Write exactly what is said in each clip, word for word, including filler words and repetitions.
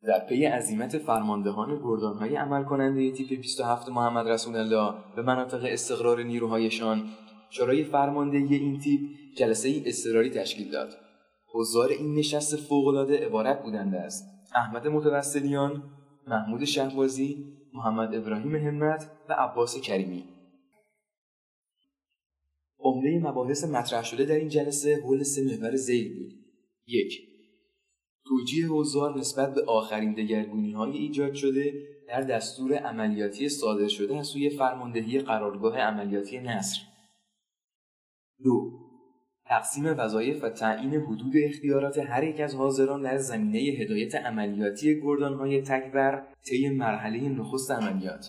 در پی عزیمت فرماندهان گردانهای عمل کننده تیپ بیست و هفت محمد رسول الله به مناطق استقرار نیروهایشان، شورای فرماندهی این تیپ جلسه اضطراری تشکیل داد. حضار این نشست فوق‌العاده عبارت بودند از احمد متوسلیان، محمود شهبازی، محمد ابراهیم همت و عباس کریمی. عمده مباحث مطرح شده در این جلسه حول سه محور ذیل بود. یک، توجیه حضار نسبت به آخرین دگرگونی‌های ایجاد شده در دستور عملیاتی صادر شده از سوی فرماندهی قرارگاه عملیاتی نصر. دو، تقسیم وظایف و تعیین حدود اختیارات هر یک از حاضران در زمینه هدایت عملیاتی گردان‌های تکبر طی مرحله نخست عملیات.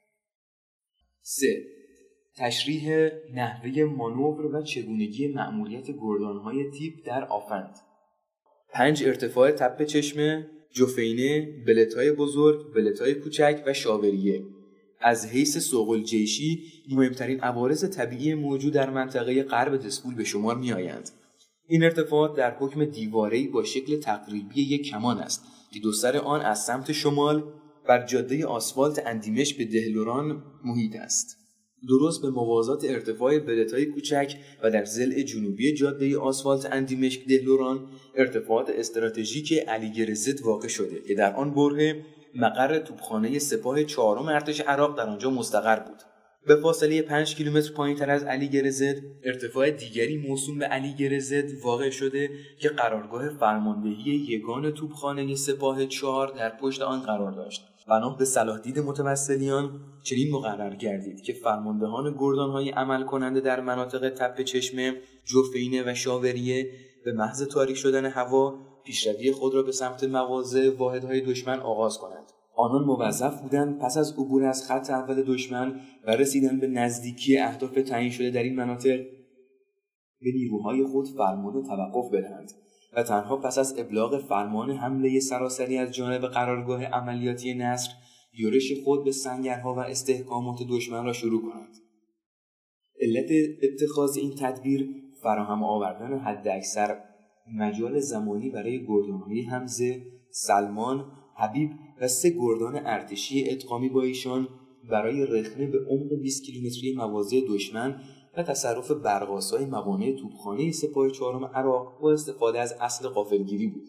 سه، تشریح نحوه مانور و چگونگی مأموریت گردان‌های تیپ در آفند. پنج، ارتفاع تپه چشمه، جفینه، بلت‌های بزرگ، بلت‌های کوچک و شاوریه. از حیث سوق‌الجیشی مهمترین عوارض طبیعی موجود در منطقه غرب دسپول به شمار می‌آیند. این ارتفاعات در حکم دیواره‌ای با شکل تقریبی یک کمان است که دو سر آن از سمت شمال بر جاده آسفالت اندیمشک به دهلوران محیط است. درست به موازات ارتفاع بلت‌های کوچک و در ضلع جنوبی جاده آسفالت اندیمشک دهلوران ارتفاعات استراتژیک علیگرزت واقع شده که در آن برهه مقر توپخانه سپاه چهارم ارتش عراق در آنجا مستقر بود. به فاصله پنج کیلومتر پایین‌تر از علیگرزت ارتفاع دیگری موسوم به علیگرزت واقع شده که قرارگاه فرماندهی یگان توپخانه سپاه چهار در پشت آن قرار داشت. بنا به صلاحدید متوسلیان چنین مقرر گردید که فرماندهان گردان‌های عمل کننده در مناطق تپه چشمه، جفینه و شاوریه به محض تاریک شدن هوا پیشروی خود را به سمت مواضع واحدهای دشمن آغاز کنند. آنان موظف بودند پس از عبور از خط اول دشمن و رسیدن به نزدیکی اهداف تعیین شده در این مناطق به نیروهای خود فرمان توقف بدهند و تنها پس از ابلاغ فرمان حمله سراسری از جانب قرارگاه عملیاتی نصر یورش خود به سنگرها و استحکامات دشمن را شروع کنند. علت اتخاذ این تدبیر فراهم آوردن حداکثر مجال زمانی برای گردان‌های حمزه، سلمان، حبیب و سه گردان ارتشی ادغامی با ایشان برای رخنه به عمق بیست کیلومتری مواضع دشمن و تصرف برق‌آسای موانع توپخانه سپاه چهارم عراق با استفاده از اصل غافلگیری بود.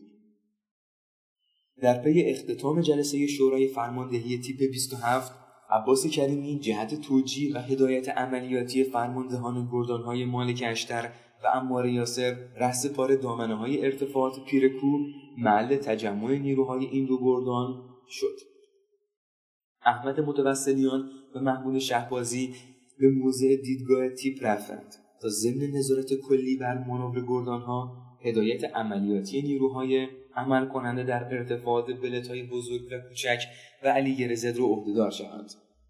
در پی اختتام جلسه شورای فرماندهی تیپ بیست و هفت، عباس کریمی جهت توجیه و هدایت عملیاتی فرماندهان گردان‌های مالک اشتر و عمار یاسر رهسپار دامنه‌های ارتفاعات پیرکو محل تجمع نیروهای این دو گردان شد. احمد متوسلیان و محمود شهبازی به موضع دیدگاه تیپ رفتند تا ضمن نظارت کلی بر مانور گردان‌ها هدایت عملیاتی نیروهای عمل کننده در ارتفاعات بلت‌های بزرگ و کوچک و علیگرزت را عهده‌دار شوند.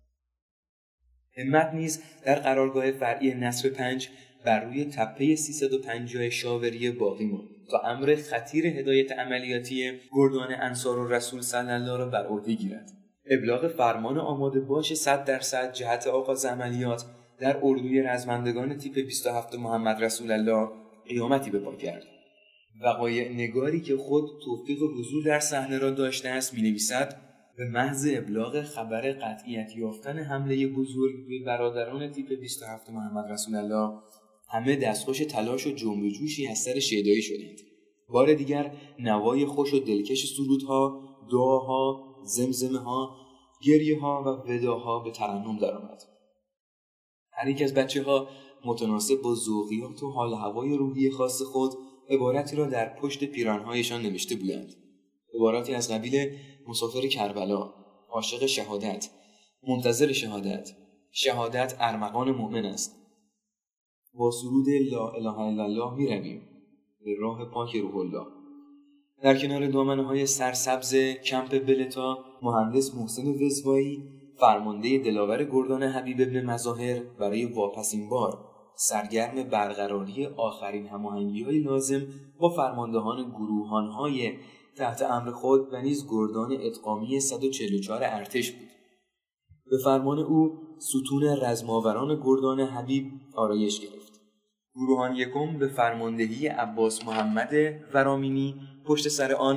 همت نیز در قرارگاه فرعی نصر پنج بر روی تپه سیصد و پنجاه شاوریه باقی ماند تا امر خطیر هدایت عملیاتی گردان انصار الرسول صلی الله را بر عهده گیرد. ابلاغ فرمان آماده باش صد درصد جهت آغاز عملیات در اردوی رزمندگان تیپ بیست و هفت محمد رسول الله قیامتی به پا کرد. وقایع نگاری که خود توفیق حضور در صحنه را داشته است می‌نویسد: به محض ابلاغ خبر قطعیت یافتن حمله بزرگ به برادران تیپ بیست و هفت محمد رسول الله همه دستخوش تلاش و جنب و جوشی از سر شیدایی شدند. بار دیگر نوای خوش و دلکش سرودها، دعاها، زمزمه‌ها، گریه‌ها و وداها به ترنم درآمد. هر یک از بچه‌ها متناسب با ذوقیات و حال هوای روحی خاص خود عبارتی را در پشت پیراهن‌هایشان نوشته بودند. عباراتی از قبیل مسافر کربلا، عاشق شهادت، منتظر شهادت، شهادت ارمغان مؤمن است. با سرود لا اله الا الله می رویم به راه پاک روح الله. در کنار دامنه‌های سرسبز کمپ بلتا، مهندس محسن وزوایی، فرمانده دلاور گردان حبیب ابن مظاهر، برای واپسین بار سرگرم برقراری آخرین هماهنگی‌های لازم با فرماندهان گروهان‌های تحت امر خود و نیز گردان ادغامی صد و چهل و چهار ارتش بود. به فرمان او ستون رزماوران گردان حبیب آرایش گرفت. گروهان یکم به فرماندهی عباس محمد ورامینی، پشت سر آن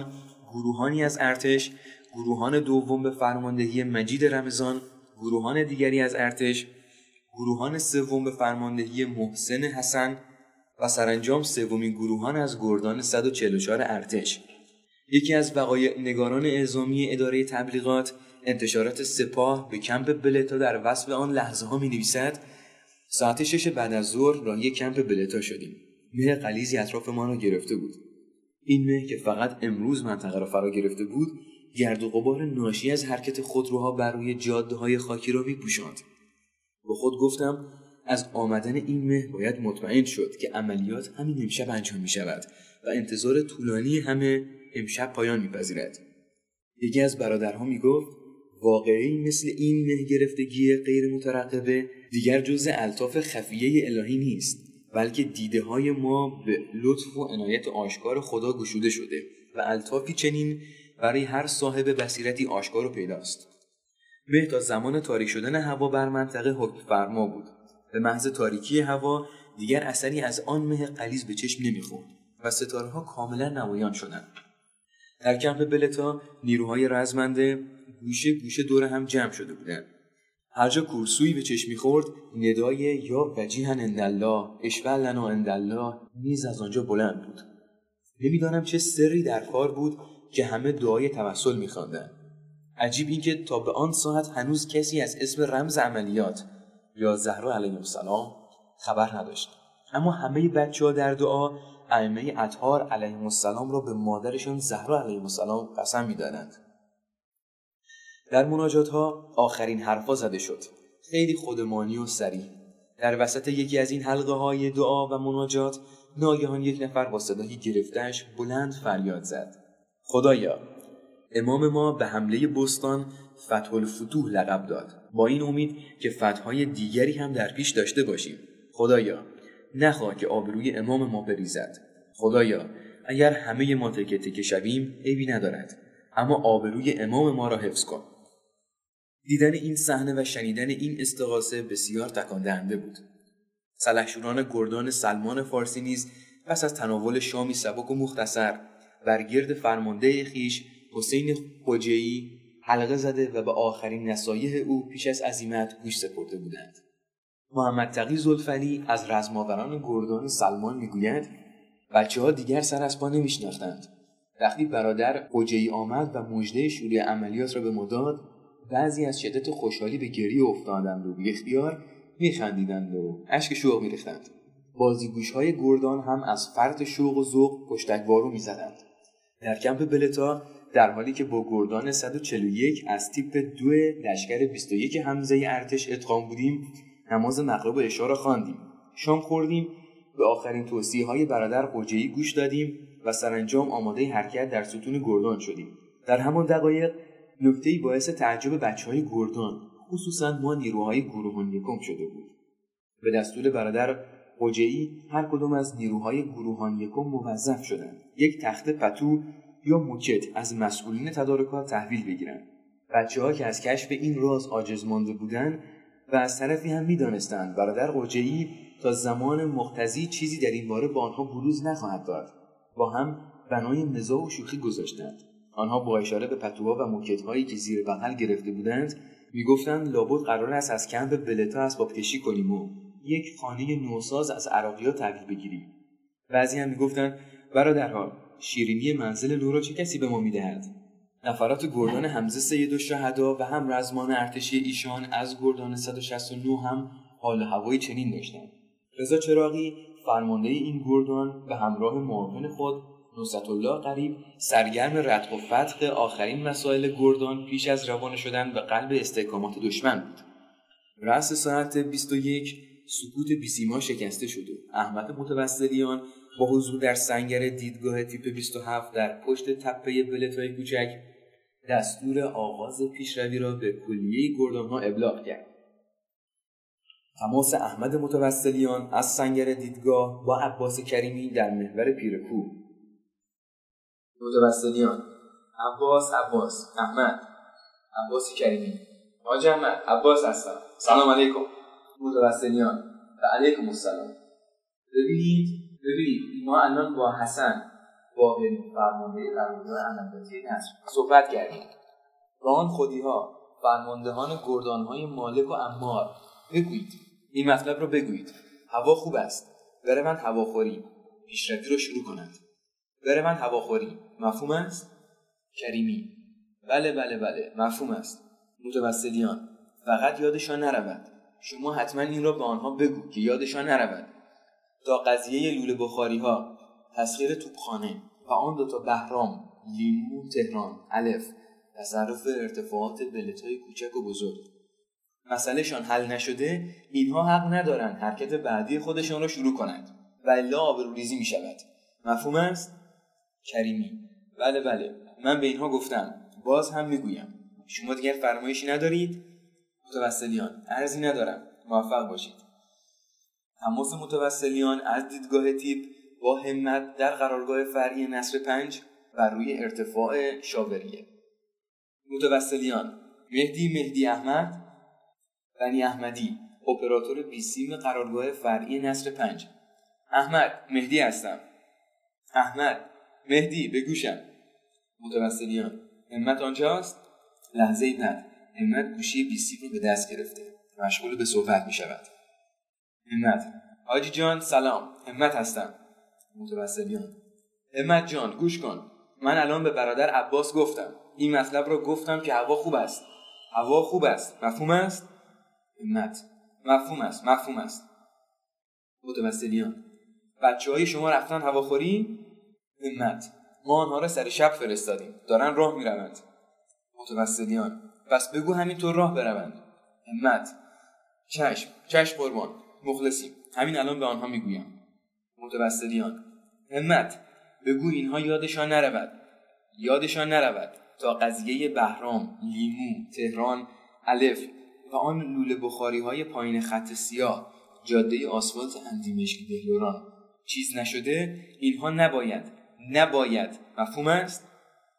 گروهانی از ارتش، گروهان دوم به فرماندهی مجید رمضان، گروهان دیگری از ارتش، گروهان سوم به فرماندهی محسن حسن و سرانجام سومین گروهان از گردان صد و چهل و چهار ارتش. یکی از وقایع نگاران اعزامی اداره تبلیغات انتشارات سپاه به کمپ بلتا در وصف آن لحظه ها می نویسد: ساعت شش بعد از ظهر راهی کمپ بلتا شدیم. مه غلیظی اطراف ما را گرفته بود. این مه که فقط امروز منطقه را فرا گرفته بود، گرد و غبار ناشی از حرکت خودروها بر روی جاده‌های خاکی را می‌پوشاند. با خود گفتم از آمدن این مه باید مطمئن شد که عملیات همین امشب انجام می‌شود و انتظار طولانی همه امشب پایان می‌پذیرد. یکی از برادرها می‌گفت واقعی مثل این مه گرفتگی غیر مترقبه دیگر جزء الطاف خفیه الهی نیست، بلکه دیده های ما به لطف و عنایت آشکار خدا گشوده شده و الطافی چنین برای هر صاحب بصیرتی آشکار و پیداست. مه تا زمان تاریک شدن هوا بر منطقه حکم فرما بود. به محض تاریکی هوا دیگر اثری از آن مه غلیظ به چشم نمی‌خورد و ستاره ها کاملا نمایان شدند. در کمپ بلتا نیروهای رزمنده گوشه گوشه دور هم جمع شده بودند. هر جا کورسویی به چشم می‌خورد، ندای یا وجیها عندالله، اشفع لنا عندالله نیز از آنجا بلند بود. نمی‌دانم چه سری در کار بود که همه دعای توسل می‌خواندند. عجیب این که تا به آن ساعت هنوز کسی از اسم رمز عملیات یا زهرا علیه السلام خبر نداشت. اما همه بچه‌ها در دعا ائمه اطهار علیهم السلام را به مادرشان زهرا علیه السلام قسم می‌دادند. در مناجات‌ها آخرین حرفا زده شد. خیلی خودمانی و سریع. در وسط یکی از این حلقه‌های دعا و مناجات ناگهان یک نفر با صدای گرفته‌اش بلند فریاد زد: خدایا، امام ما به حمله بستان فتح الفتوح لقب داد. با این امید که فتح‌های دیگری هم در پیش داشته باشیم. خدایا، نخواه که آبروی امام ما بریزد. خدایا، اگر همه ما تکه تکه شویم عیبی ندارد، اما آبروی امام ما را حفظ کن. دیدن این صحنه و شنیدن این استغاثه بسیار تکان دهنده بود. سلحشوران گردان سلمان فارسی نیز پس از تناول شامی سبک و مختصر بر گرد فرمانده خیش حسین خوجه‌ای حلقه زده و به آخرین نصایح او پیش از عزیمت گوش سپرده بودند. محمد تقی زلفلی از رزماوران گردان سلمان میگوید بچه ها دیگر سر از پا نمیشناختند. وقتی برادر خوجه‌ای آمد و مژده شروع عملیات را به ما داد، بعضی از شدت خوشحالی به گریه افتادند و بی اختیار میخندیدند و اشک شوق میریختند. بازیگوش‌های گردان هم از فرط شوق و ذوق پشتکوارو میزدند. در کمپ بلتا در حالی که با گردان صد و چهل و یک از تیپ دو لشکر بیست و یک حمزه ارتش ادغام بودیم، نماز مغرب و عشا را خواندیم، شام خوردیم، به آخرین توصیه‌های برادر خوجه‌ای گوش دادیم و سرانجام آماده حرکت در ستون گردان شدیم. در همان دقایق نکته‌ای باعث تعجب بچه‌های گردان، خصوصا ما نیروهای گروهان یکم شده بود. به دستور برادر خوجه‌ای هر کدام از نیروهای گروهان یکم موظف شدند یک تخته پتو یا موکت از مسئولین تدارکات تحویل بگیرند. بچه‌ها که از کشف این راز عاجز مانده بودند و از طرفی هم می‌دانستند برادر خوجه‌ای تا زمان مقتضی چیزی در این باره با آنها بروز نخواهد داد، با هم بنای مزاح و شوخی گذاشتند. آنها با اشاره به پتوها و موکت‌هایی که زیر بغل گرفته بودند میگفتند لابد قرار است از کمپ بلتا اسباب کشی کنیم و یک خانه نوساز از عراقی‌ها تحویل بگیریم. بعضی هم میگفتند برادرها، شیرینی منزل نو را چه کسی به ما میدهد؟ نفرات گردان حمزه سید الشهدا و هم رزمان ارتشی ایشان از گردان صد و شصت و نه هم حال هوای چنین داشتند. رضا چراغی فرمانده این گردان به همراه معاون خود نصرت الله قریب سرگرم ردخ و فتح آخرین مسائل گردان پیش از روانه شدن به قلب استحکامات دشمن بود. رأس ساعت بیست و یک سکوت بیسیما شکسته شد و احمد متوسلیان با حضور در سنگر دیدگاه تیپ بیست و هفت در پشت تپه بلتای کوچک دستور آغاز پیشروی را به کلیه گردان‌ها ابلاغ کرد. تماس احمد متوسلیان از سنگر دیدگاه با عباس کریمی در محور پیرکوه. متوسلیان: عباس عباس احمد عباس کریمی. حاج احمد عباس هستم. سلام علیکم. متوسلیان: و علیکم السلام. ببینید ببینید ما الان با حسن باقری فرمانده قرارگاه عملیاتی نصر صحبت کردیم. با آن خودی‌ها فرماندهان گردان‌های مالک و عمار بگویید، این مطلب رو بگویید. هوا خوب است، بروند هواخوری، پیشروی رو شروع کنند. بروند هواخوری، مفهوم است؟ کریمی: بله بله بله مفهوم است. متوسلیان: فقط یادشان نرود. شما حتما این را به آنها بگو که یادشان نرود. تا قضیه لوله بخاری ها، تسخیر توپخانه و آن دوتا بهرام، لیمو، تهران، الف، تصرف ارتفاعات بلت‌های کوچک و بزرگ، مسئله شان حل نشده، اینها حق ندارن حرکت بعدی خودشان را شروع کنند و الا آبروریزی می شود. مفهوم است؟ کریمی: بله بله من به اینها گفتم، باز هم میگویم. شما دیگر فرمایشی ندارید؟ متوسلیان: عرضی ندارم، موفق باشید. تماس متوسلیان از دیدگاه تیپ با همت در قرارگاه فرعی نصر پنج بر روی ارتفاع شاوریه. متوسلیان: مهدی مهدی احمد بنی احمدی، اپراتور بیسیم قرارگاه فرعی نصر پنج. احمد: مهدی هستم. احمد: مهدی به گوشم. متوسلیان: همت آنجاست؟ لحظه ای بعد همت گوشی بیسیم رو به دست گرفته، مشغول به صحبت می شود. همت: حاجی جان سلام، همت هستم. متوسلیان: همت جان گوش کن، من الان به برادر عباس گفتم، این مطلب رو گفتم که هوا خوب است. هوا خوب است، مفهوم است؟ همت: مفهوم است مفهوم است. متوسلیان: بچه های شما رفتن هواخوری؟ همت: ما آنها را سر شب فرستادیم، دارن راه می روند. متوسلیان: پس بگو همینطور راه بروند. همت: چشم چشم قربان، مخلصیم، همین الان به آنها میگویم. متوسلیان: همت بگو اینها یادشان نرود، یادشان نرود تا قضیه بهرام، لیمو، تهران، الف و آن لوله بخاری های پایین خط سیاه، جاده آسفالت اندیمشک بهلوران چیز نشده، اینها نباید نباید مفهوم است؟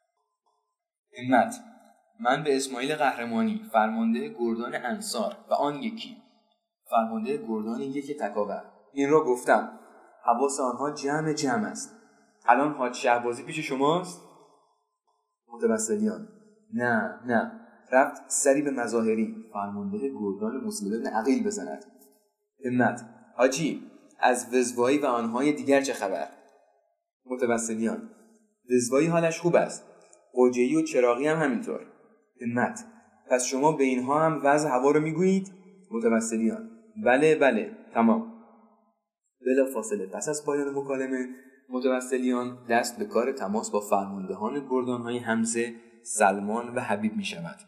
همت: من به اسماعیل قهرمانی فرمانده گردان انصار و آن یکی فرمانده گردان یک تکاور این را گفتم، حواس آنها جمع جمع است. الان حاج شهبازی پیش شماست؟ متوسلیان: نه نه، رفت سری به مظاهری فرمانده گردان مسلم بن عقیل بزند. همت: حاجی از وزوایی و آنهای دیگر چه خبر؟ متوسلیان: وزوایی حالش خوب است، قوجه‌ای و چراغی هم همینطور. همت: پس شما به اینها هم وضع هوا رو میگویید؟ متوسلیان: بله بله تمام. بلا فاصله پس از پایان مکالمه، متوسلیان دست به کار تماس با فرماندهان گردان‌های حمزه، سلمان و حبیب می شود.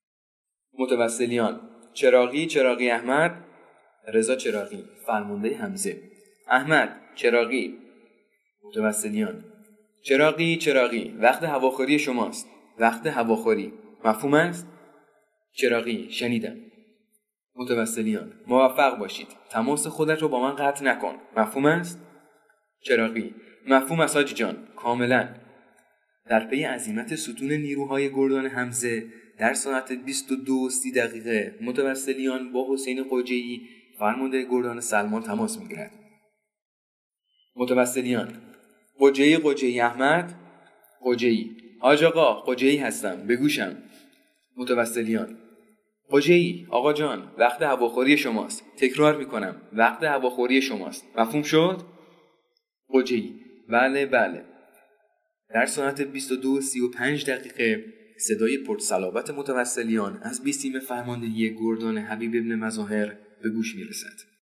متوسلیان: چراغی چراغی احمد. رضا چراغی فرمانده حمزه. احمد چراغی. متوسلیان: چراغی چراغی وقت هواخوری شماست، وقت هواخوری، مفهوم است؟ چراغی: شنیدم. متوسلیان: موفق باشید، تماس خودت رو با من قطع نکن، مفهوم است؟ چراغی: مفهوم است حاجی جان، کاملا. در پی عزیمت ستون نیروهای گردان حمزه در ساعت بیست و دو و سی دقیقه متوسلیان با حسین قوجه‌ای فرمانده گردان سلمان تماس میگیرد. متوسلیان: قوجه‌ای قوجه‌ای احمد. قوجه‌ای: حاج آقا قوجه‌ای هستم، بگوشم. متوسلیان: قوجه‌ای آقا جان وقت هواخوری شماست، تکرار میکنم وقت هواخوری شماست، مفهوم شد؟ قوجه‌ای: بله بله. در ساعت بیست و دو و سی و پنج دقیقه صدای پرصلابت متوسلیان از بیسیم فرماندهی گردان حبیب ابن مظاهر به گوش میرسد.